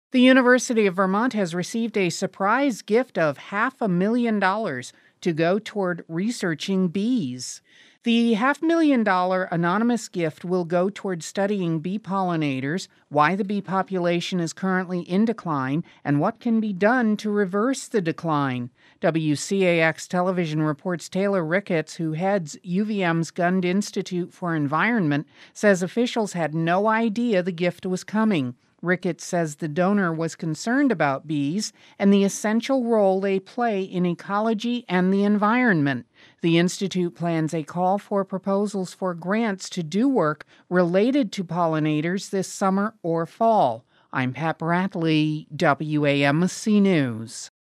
The University of Vermont has received a surprise gift of $500,000 to go toward researching bees. The $500,000 anonymous gift will go toward studying bee pollinators, why the bee population is currently in decline, and what can be done to reverse the decline. WCAX television reports Taylor Ricketts, who heads UVM's Gund Institute for Environment, says officials had no idea the gift was coming. Ricketts says the donor was concerned about bees and the essential role they play in ecology and the environment. The Institute plans a call for proposals for grants to do work related to pollinators this summer or fall. I'm Pat Bradley, WAMC News.